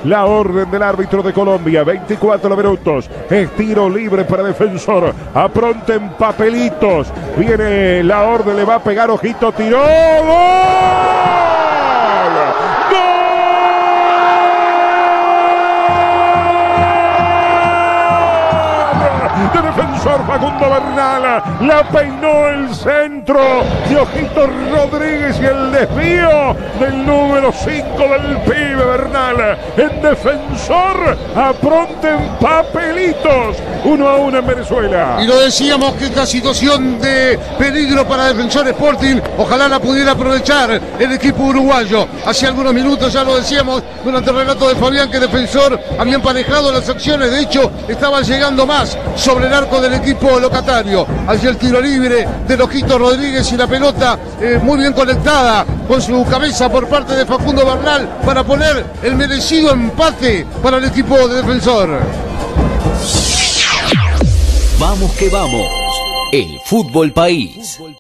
La orden del árbitro de Colombia, 24 minutos. Es tiro libre para Defensor. Apronten papelitos. Viene la orden, le va a pegar, ojito, tiró. ¡Gol! De Defensor Facundo Bernal, la peinó el centro de Ojito Rodríguez y el desvío del número 5 del pibe Bernal. En Defensor, apronten papelitos, 1-1 en Venezuela. Y lo decíamos que esta situación de peligro para Defensor Sporting, ojalá la pudiera aprovechar el equipo uruguayo. Hace algunos minutos ya lo decíamos durante el relato de Fabián que Defensor había emparejado las acciones, de hecho estaban llegando más sobre el arco del equipo locatario. Allí el tiro libre de Ojito Rodríguez y la pelota muy bien conectada con su cabeza por parte de Facundo Bernal para poner el merecido empate para el equipo de Defensor. Vamos que vamos, el Fútbol País.